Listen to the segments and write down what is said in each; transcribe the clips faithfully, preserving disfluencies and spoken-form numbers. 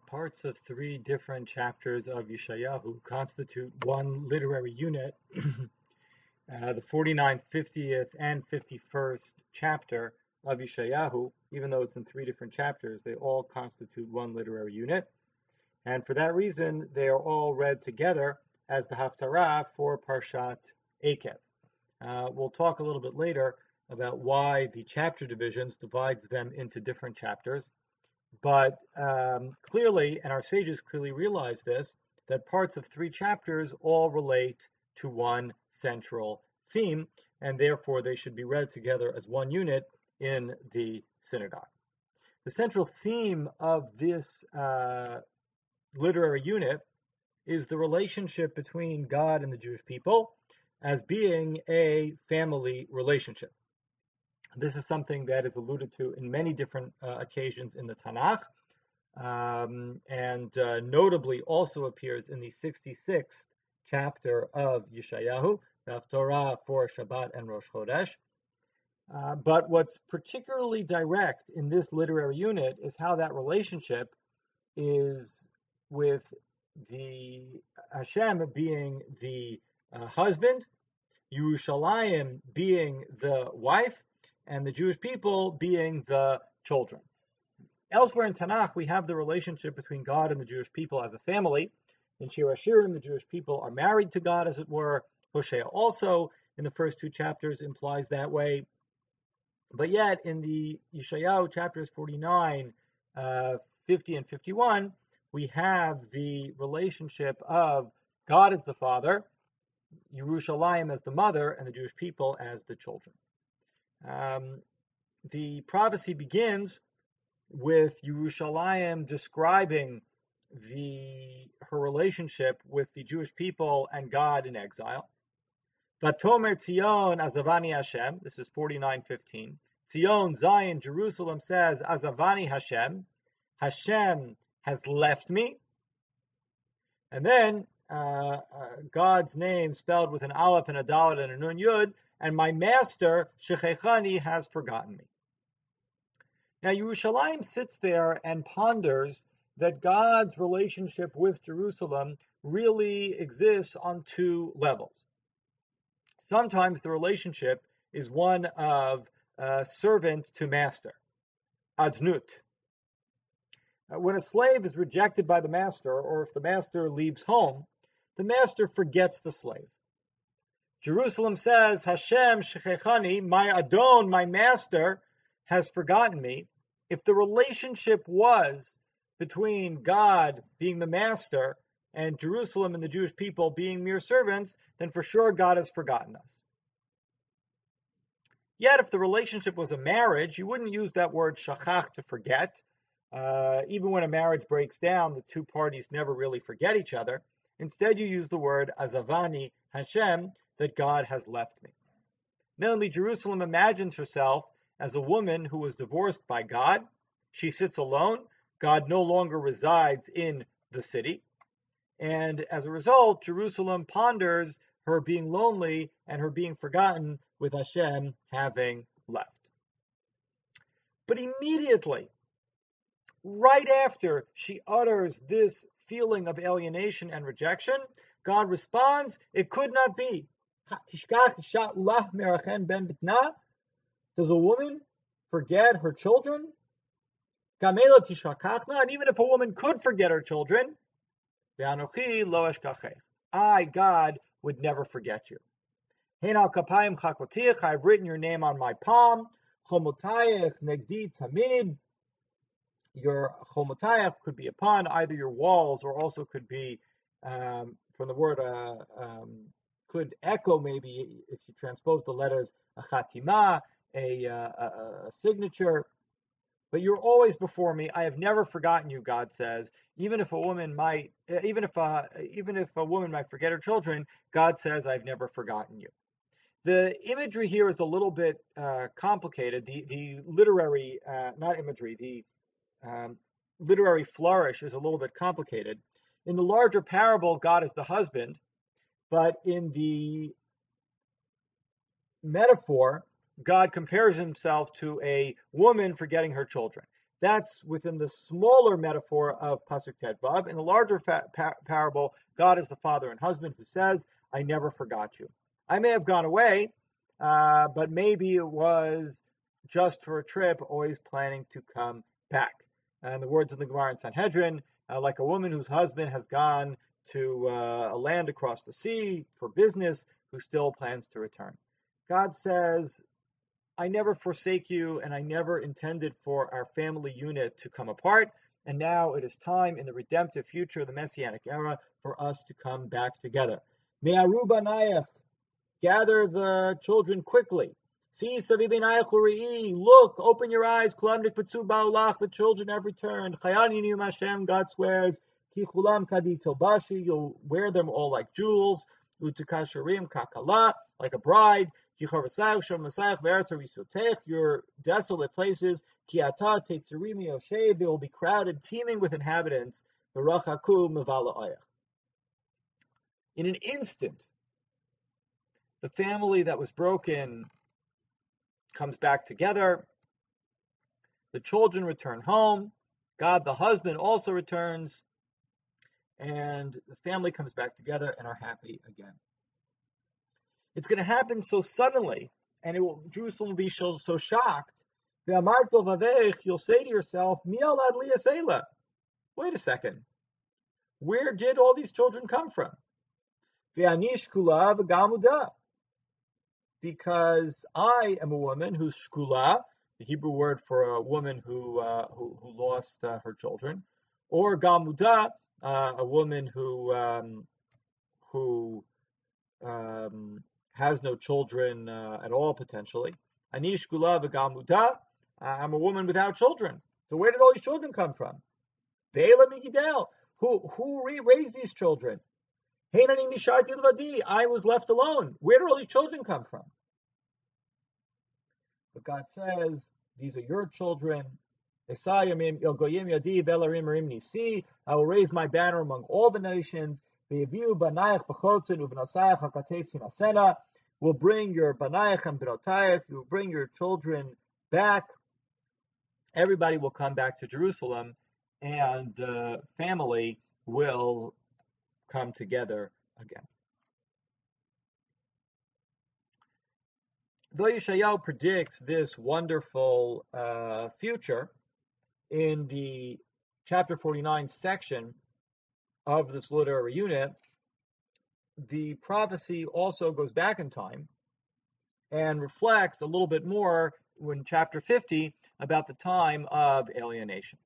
parts of three different chapters of Yeshayahu constitute one literary unit. uh, the forty-ninth, fiftieth, and fifty-first chapter of Yeshayahu, even though it's in three different chapters, they all constitute one literary unit. And for that reason, they are all read together as the Haftarah for Parshat Ekev. Uh, we'll talk a little bit later about why the chapter divisions divides them into different chapters. But um, clearly, and our sages clearly realize this, that parts of three chapters all relate to one central theme, and therefore they should be read together as one unit in the synagogue. The central theme of this uh, literary unit is the relationship between God and the Jewish people as being a family relationship. This is something that is alluded to in many different uh, occasions in the Tanakh, um, and uh, notably also appears in the sixty-sixth chapter of Yeshayahu, the Haftarah for Shabbat and Rosh Chodesh. Uh, but what's particularly direct in this literary unit is how that relationship is with the Hashem being the uh, husband, Yerushalayim being the wife, and the Jewish people being the children. Elsewhere in Tanakh, we have the relationship between God and the Jewish people as a family. In Shir HaShirim, the Jewish people are married to God, as it were. Hosea also, in the first two chapters, implies that way. But yet, in the Yeshayahu chapters forty-nine, uh, fifty, and fifty-one, we have the relationship of God as the father, Yerushalayim as the mother, and the Jewish people as the children. Um, the prophecy begins with Yerushalayim describing the her relationship with the Jewish people and God in exile. Vatomer Tzion Azavani Hashem. This is forty-nine fifteen. Tzion, Zion, Jerusalem says Azavani Hashem. Hashem has left me. And then uh, uh, God's name spelled with an aleph and a dalet and a nun yud. And my master, Shechechani, has forgotten me. Now, Yerushalayim sits there and ponders that God's relationship with Jerusalem really exists on two levels. Sometimes the relationship is one of uh, servant to master, adnut. Uh, when a slave is rejected by the master, or if the master leaves home, the master forgets the slave. Jerusalem says, Hashem Shechechani, my Adon, my master, has forgotten me. If the relationship was between God being the master and Jerusalem and the Jewish people being mere servants, then for sure God has forgotten us. Yet if the relationship was a marriage, you wouldn't use that word shachach to forget. Uh, even when a marriage breaks down, the two parties never really forget each other. Instead, you use the word azavani Hashem, that God has left me. Namely, Jerusalem imagines herself as a woman who was divorced by God. She sits alone. God no longer resides in the city. And as a result, Jerusalem ponders her being lonely and her being forgotten with Hashem having left. But immediately, right after she utters this feeling of alienation and rejection, God responds, it could not be. Does a woman forget her children? And even if a woman could forget her children, I, God, would never forget you. I've written your name on my palm. Your chomotayach could be upon either your walls, or also could be um, from the word uh, um, could echo, maybe if you transpose the letters, a chatima, a, uh, a, a signature. But you're always before me. I have never forgotten you, God says. Even if a woman might, even if a, even if a woman might forget her children, God says, I've never forgotten you. The imagery here is a little bit uh, complicated. The the literary, uh, not imagery, the um, literary flourish is a little bit complicated. In the larger parable, God is the husband, but in the metaphor, God compares himself to a woman forgetting her children. That's within the smaller metaphor of Pasuk Tet Vav. In the larger fa- par- parable, God is the father and husband who says, I never forgot you. I may have gone away, uh, but maybe it was just for a trip, always planning to come back. And the words of the Gemara in Sanhedrin, uh, like a woman whose husband has gone to uh, a land across the sea for business, who still plans to return. God says, I never forsake you, and I never intended for our family unit to come apart. And now it is time in the redemptive future, the Messianic era, for us to come back together. Me'aru banayach, gather the children quickly. See, savivinayach uri'i, look, open your eyes. Kulam nikpatsu ba'olach, the children have returned. Chayani niyum Hashem, God swears. Ki chulam kadi tobashi, you'll wear them all like jewels. Utukasharim kakala, like a bride. Your desolate places, they will be crowded, teeming with inhabitants. In an instant, the family that was broken comes back together. The children return home. God, the husband, also returns. And the family comes back together and are happy again. It's going to happen so suddenly, and it will, Jerusalem will be so, so shocked. You'll say to yourself, wait a second, where did all these children come from? Because I am a woman who's shkula, the Hebrew word for a woman who uh, who, who lost uh, her children, or gamuda, uh, a woman who um, who um, has no children uh, at all, potentially. Ani shkula v'gamuda, I'm a woman without children. So where did all these children come from? Ve'ela migidel, who who raised these children? Heinani misharti levadi, I was left alone. Where did all these children come from? But God says, these are your children. I will raise my banner among all the nations. We'll bring your banayach and benotayach, you'll bring your children back. Everybody will come back to Jerusalem, and the family will come together again. Though Yeshayahu predicts this wonderful uh, future in the chapter forty-nine section of this literary unit, the prophecy also goes back in time and reflects a little bit more in chapter fifty about the time of alienation.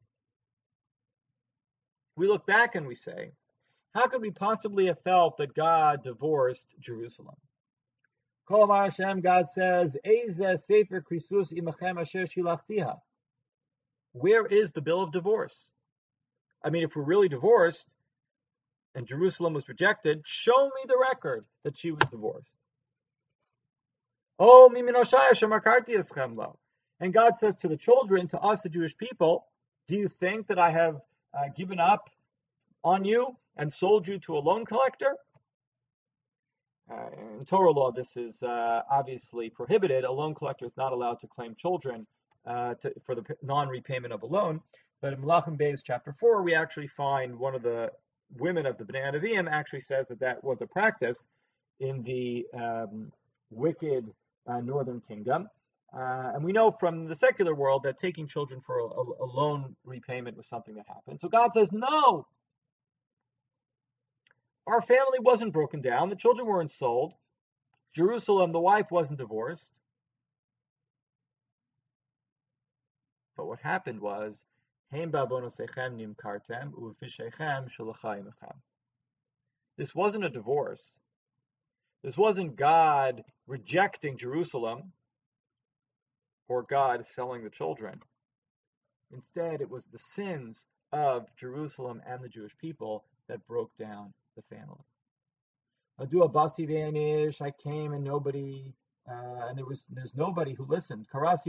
We look back and we say, how could we possibly have felt that God divorced Jerusalem? Kol Amar Hashem, God says, Eizeh Sefer Krisus imachem asher shilachtiha. Where is the bill of divorce? I mean, if we're really divorced, and Jerusalem was rejected, show me the record that she was divorced. Oh, miminoshai shemakarti eschem lo. And God says to the children, to us, the Jewish people, do you think that I have uh, given up on you and sold you to a loan collector? Uh, in Torah law, this is uh, obviously prohibited. A loan collector is not allowed to claim children uh, to, for the non-repayment of a loan. But in Melachim Beis chapter four, we actually find one of the women of the Bnei Nevi'im actually says that that was a practice in the um, wicked uh, northern kingdom. Uh, and we know from the secular world that taking children for a, a loan repayment was something that happened. So God says, no, our family wasn't broken down. The children weren't sold. Jerusalem, the wife wasn't divorced. But what happened was, this wasn't a divorce. This wasn't God rejecting Jerusalem or God selling the children. Instead, it was the sins of Jerusalem and the Jewish people that broke down the family. I came and nobody, uh, and there was there's nobody who listened. God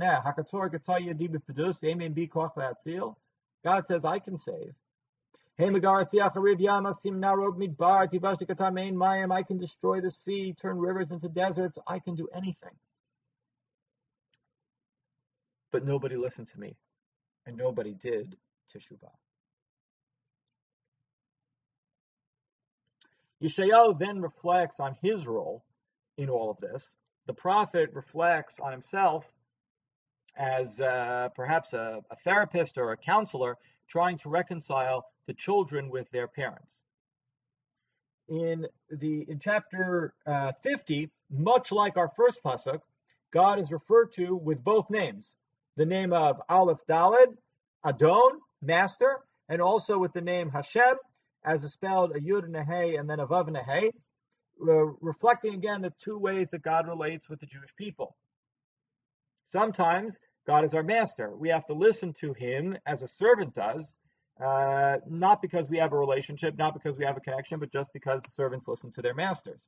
says, I can save. I can destroy the sea, turn rivers into deserts. I can do anything. But nobody listened to me. and nobody did teshuvah. Yeshayahu then reflects on his role in all of this. The prophet reflects on himself as uh, perhaps a, a therapist or a counselor trying to reconcile the children with their parents. In the in chapter uh, fifty, much like our first pasuk, God is referred to with both names, the name of Aleph Daled, Adon, master, and also with the name Hashem, as is spelled a Yud and a Hey and then a Vav and a Hey, uh, reflecting again the two ways that God relates with the Jewish people. Sometimes God is our master. We have to listen to him as a servant does, uh, not because we have a relationship, not because we have a connection, but just because servants listen to their masters.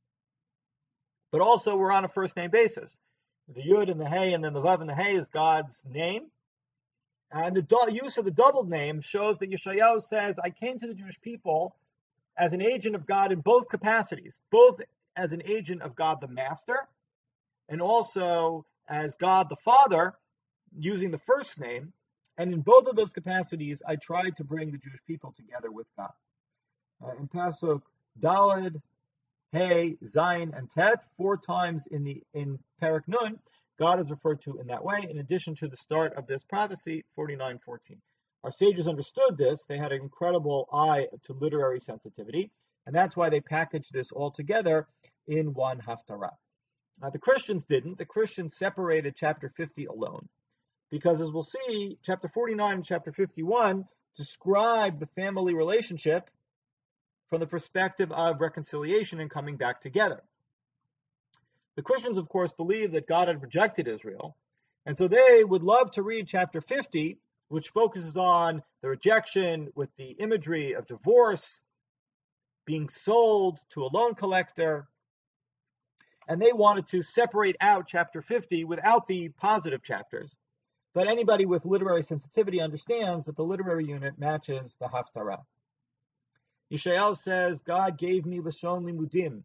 But also we're on a first name basis. The Yud and the Hey and then the Vav and the Hey is God's name. And the do- use of the doubled name shows that Yeshayahu says, I came to the Jewish people as an agent of God in both capacities, both as an agent of God the Master, and also as God the Father, using the first name. And in both of those capacities, I tried to bring the Jewish people together with God. Uh, in Pasuk Daled, Hey, Zayin, and Tet, four times in the in Parak Nun, God is referred to in that way, in addition to the start of this prophecy, forty-nine fourteen. Our sages understood this. They had an incredible eye to literary sensitivity, and that's why they packaged this all together in one haftarah. Now, the Christians didn't. The Christians separated chapter fifty alone, because as we'll see, chapter forty-nine and chapter fifty-one describe the family relationship from the perspective of reconciliation and coming back together. The Christians, of course, believe that God had rejected Israel, and so they would love to read chapter fifty, which focuses on the rejection with the imagery of divorce, being sold to a loan collector, and they wanted to separate out chapter fifty without the positive chapters. But anybody with literary sensitivity understands that the literary unit matches the haftarah. Yeshayahu says, God gave me lashon limudim,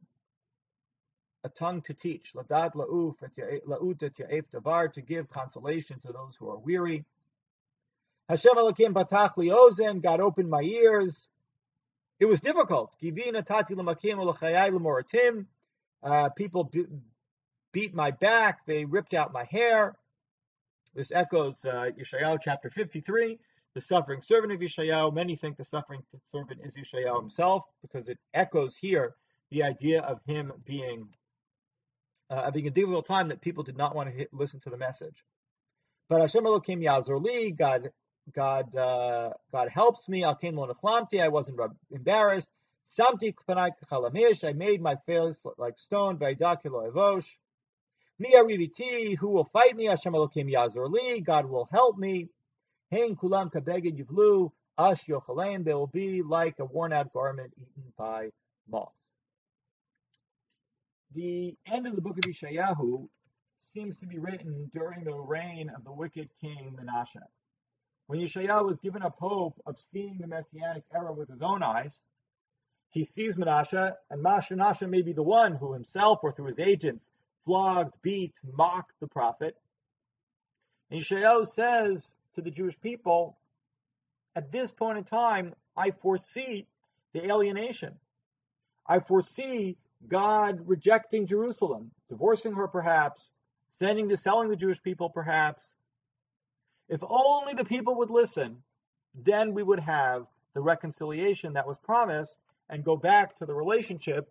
a tongue to teach, ladat la'uf la'ut et ya'ef davar, to give consolation to those who are weary. Hashem Elokim patach li ozen, God opened my ears. It was difficult. Givina tati l'makim u'l'chayai l'moratim. Uh, people be- beat my back. They ripped out my hair. This echoes uh, Yeshayahu chapter fifty-three, the suffering servant of Yeshayahu. Many think the suffering servant is Yeshayahu himself, because it echoes here the idea of him being uh, having a difficult time, that people did not want to hit, listen to the message. But Hashem Elokim Yazor Li, God, God, uh, God helps me. Al Kain Lo Nechlamti, I wasn't embarrassed. Samti K'panai K'chalamish, I made my face like stone. V'Aidak Lo Evosh. Mi Ariviti, who will fight me? Hashem Elokim Yazor Li, God will help me. Hein Kulam Kabeged Yivlu, Ash Yochaleim, they will be like a worn-out garment eaten by moths. The end of the book of Yeshayahu seems to be written during the reign of the wicked king Menashe. When Yeshayahu was given up hope of seeing the Messianic era with his own eyes, he sees Menashe, and Menashe may be the one who himself or through his agents flogged, beat, mocked the prophet. And Yeshayahu says to the Jewish people, at this point in time, I foresee the alienation. I foresee God rejecting Jerusalem, divorcing her perhaps, sending the selling the Jewish people perhaps. If only the people would listen, then we would have the reconciliation that was promised and go back to the relationship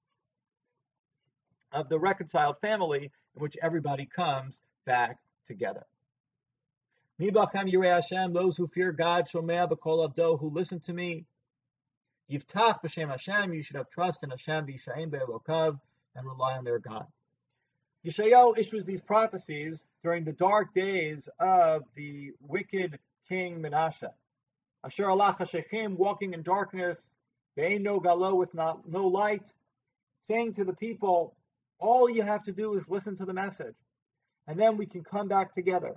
of the reconciled family in which everybody comes back together. Mi b'achem yirei Hashem, those who fear God, shomea b'kol avdo, who listen to me. Yiftach b'shem Hashem, you should have trust in Hashem, v'yishaim be'elokav, and rely on their God. Yeshayahu issues these prophecies during the dark days of the wicked king Menashe. Asher alach hashechim, walking in darkness, ve'ein no galo, with not, no light, saying to the people, all you have to do is listen to the message, and then we can come back together.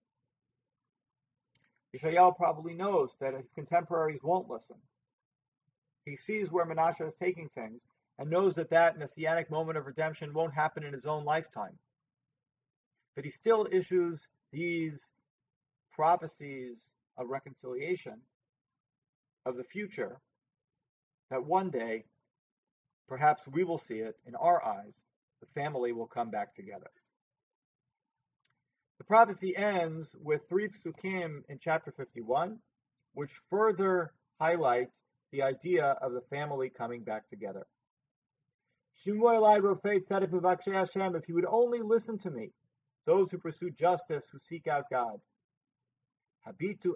Yeshayahu probably knows that his contemporaries won't listen. He sees where Menashe is taking things and knows that that messianic moment of redemption won't happen in his own lifetime. But he still issues these prophecies of reconciliation of the future, that one day, perhaps we will see it in our eyes, the family will come back together. The prophecy ends with three psukim in chapter fifty-one, which further highlight the idea of the family coming back together. If you would only listen to me, those who pursue justice, who seek out God. You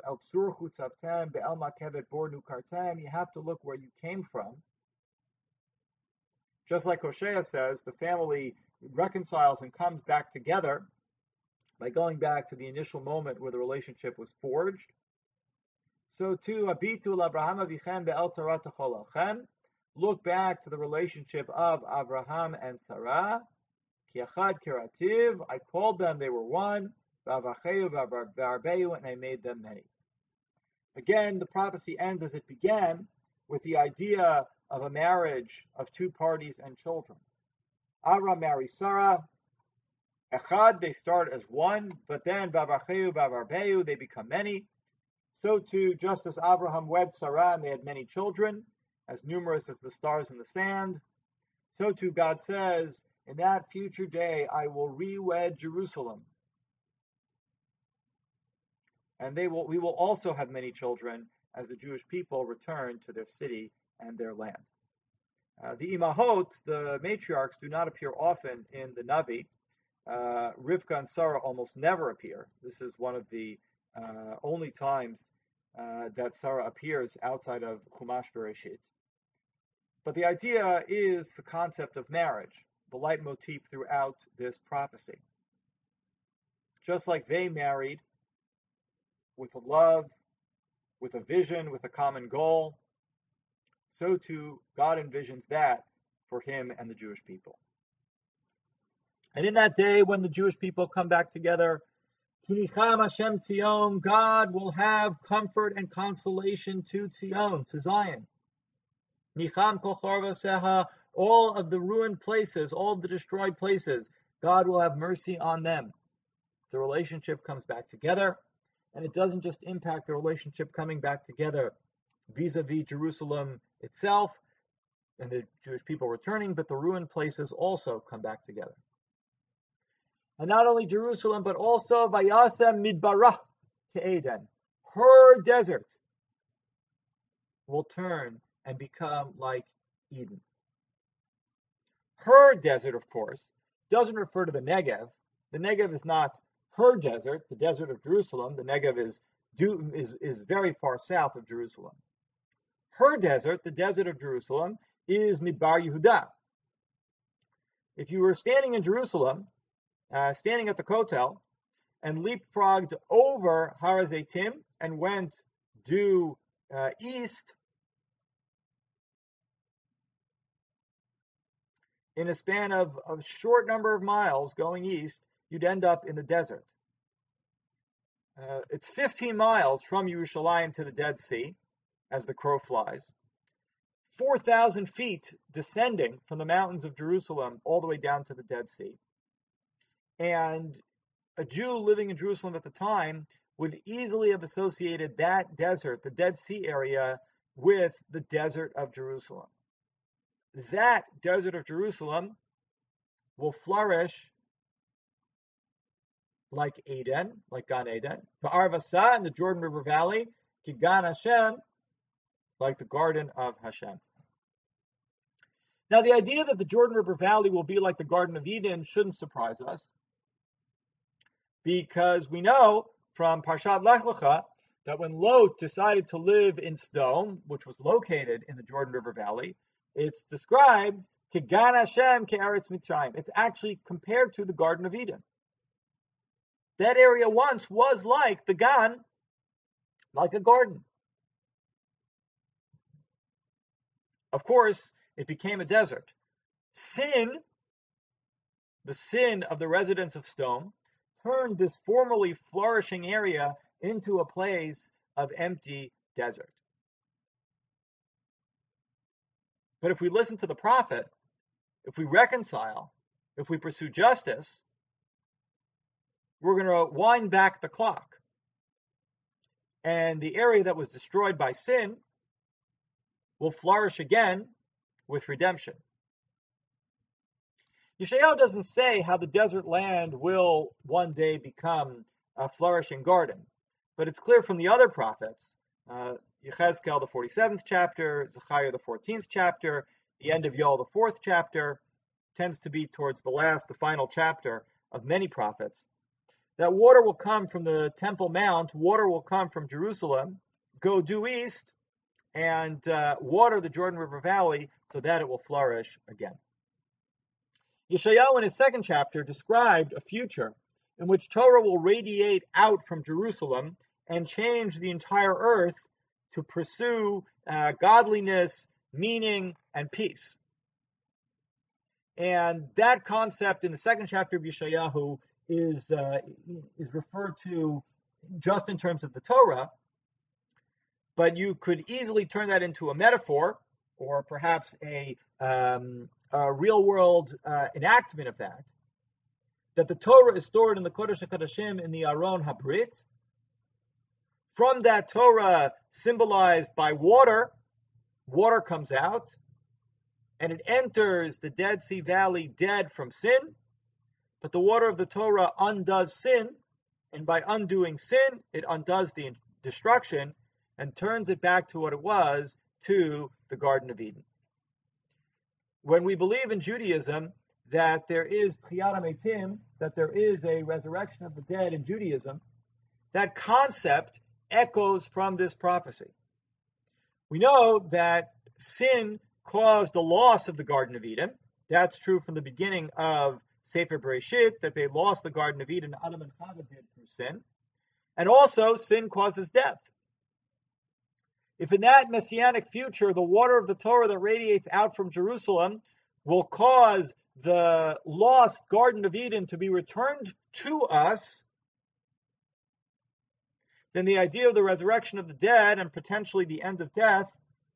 have to look where you came from. Just like Hosea says, the family reconciles and comes back together by going back to the initial moment where the relationship was forged. So too, look back to the relationship of Abraham and Sarah. I called them, they were one, and I made them many. Again, the prophecy ends as it began, with the idea of a marriage of two parties and children. Abraham marries Sarah. Echad, they start as one, but then they become many. So too, just as Abraham wed Sarah and they had many children, as numerous as the stars in the sand, so too God says, in that future day I will re-wed Jerusalem. And they will, we will also have many children as the Jewish people return to their city and their land. Uh, the Imahot, the matriarchs, do not appear often in the Navi. Uh, Rivka and Sarah almost never appear. This is one of the uh, only times uh, that Sarah appears outside of Chumash Bereshit. But the idea is the concept of marriage, the leitmotif throughout this prophecy. Just like they married with a love, with a vision, with a common goal, so too God envisions that for him and the Jewish people. And in that day when the Jewish people come back together, Tinicham Hashem Tzion, God will have comfort and consolation to Tzion, to Zion. Nicham Kol Charvaseha, all of the ruined places, all of the destroyed places, God will have mercy on them. The relationship comes back together, and it doesn't just impact the relationship coming back together vis-a-vis Jerusalem itself and the Jewish people returning, but the ruined places also come back together. And not only Jerusalem, but also Vayasem Midbarah to Eden. Her desert will turn and become like Eden. Her desert, of course, doesn't refer to the Negev. The Negev is not her desert, the desert of Jerusalem. The Negev is, is, is very far south of Jerusalem. Her desert, the desert of Jerusalem, is Midbar Yehuda. If you were standing in Jerusalem, uh, standing at the Kotel, and leapfrogged over Har HaZeitim and went due uh, east, in a span of a short number of miles going east, you'd end up in the desert. Uh, it's fifteen miles from Yerushalayim to the Dead Sea, as the crow flies. four thousand feet descending from the mountains of Jerusalem all the way down to the Dead Sea. And a Jew living in Jerusalem at the time would easily have associated that desert, the Dead Sea area, with the desert of Jerusalem. That desert of Jerusalem will flourish like Eden, like Gan Eden. The Arvasa in the Jordan River Valley, Ki Gan Hashem, like the Garden of Hashem. Now, the idea that the Jordan River Valley will be like the Garden of Eden shouldn't surprise us, because we know from Parshat Lech Lecha that when Lot decided to live in Sodom, which was located in the Jordan River Valley, it's described Ki Gan Hashem Ki Eretz Mitzrayim. It's actually compared to the Garden of Eden. That area once was like the Gan, like a garden. Of course, it became a desert. Sin, the sin of the residents of Sodom, turned this formerly flourishing area into a place of empty desert. But if we listen to the prophet, if we reconcile, if we pursue justice, we're going to wind back the clock. and the area that was destroyed by sin will flourish again with redemption. Yeshayahu doesn't say how the desert land will one day become a flourishing garden, but it's clear from the other prophets, uh, Yechezkel, the forty-seventh chapter, Zechariah, the fourteenth chapter, the end of Yoel, the fourth chapter, tends to be towards the last, the final chapter of many prophets, that water will come from the Temple Mount, water will come from Jerusalem, go due east, and uh, water the Jordan River Valley so that it will flourish again. Yeshayahu in his second chapter described a future in which Torah will radiate out from Jerusalem and change the entire earth to pursue uh, godliness, meaning, and peace. And that concept in the second chapter of Yeshayahu is, uh, is referred to just in terms of the Torah, but you could easily turn that into a metaphor or perhaps a, um, a real-world uh, enactment of that, that the Torah is stored in the Kodesh HaKodashim in the Aron HaBrit. From that Torah symbolized by water, water comes out, and it enters the Dead Sea Valley dead from sin, but the water of the Torah undoes sin, and by undoing sin, it undoes the destruction and turns it back to what it was, to the Garden of Eden. When we believe in Judaism that there is Tchiyat HaMeitim, that there is a resurrection of the dead in Judaism, that concept echoes from this prophecy. We know that sin caused the loss of the Garden of Eden. That's true from the beginning of Sefer Bereshit, that they lost the Garden of Eden, Adam and Chava did through sin. And also, sin causes death. If in that messianic future, the water of the Torah that radiates out from Jerusalem will cause the lost Garden of Eden to be returned to us, then the idea of the resurrection of the dead and potentially the end of death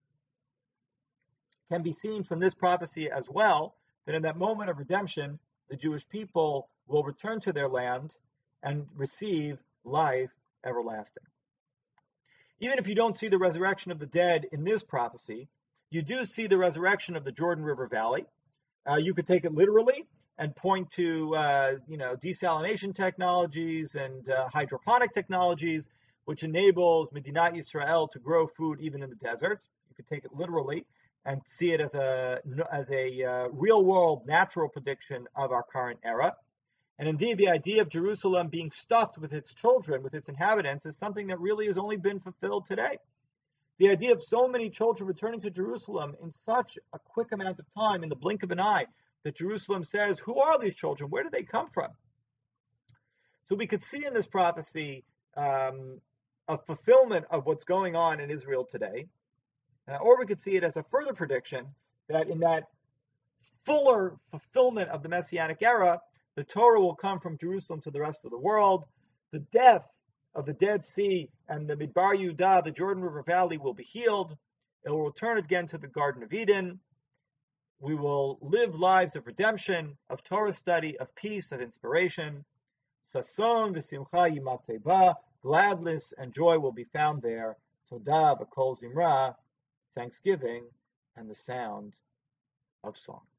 can be seen from this prophecy as well, that in that moment of redemption, the Jewish people will return to their land and receive life everlasting. Even if you don't see the resurrection of the dead in this prophecy, you do see the resurrection of the Jordan River Valley. Uh, you could take it literally and point to, uh, you know, desalination technologies and uh, hydroponic technologies, which enables Medinat Yisrael to grow food even in the desert. You could take it literally and see it as a as a uh, real-world natural prediction of our current era. And indeed, the idea of Jerusalem being stuffed with its children, with its inhabitants, is something that really has only been fulfilled today. The idea of so many children returning to Jerusalem in such a quick amount of time, in the blink of an eye, that Jerusalem says, who are these children? Where do they come from? So we could see in this prophecy um, a fulfillment of what's going on in Israel today, uh, or we could see it as a further prediction that in that fuller fulfillment of the Messianic era, the Torah will come from Jerusalem to the rest of the world. The death of the Dead Sea and the Midbar Yehuda, the Jordan River Valley, will be healed. It will return again to the Garden of Eden. We will live lives of redemption, of Torah study, of peace, of inspiration. Sason v'simcha yimatzeh ba, gladness and joy will be found there. Todah v'kol zimra, thanksgiving and the sound of song.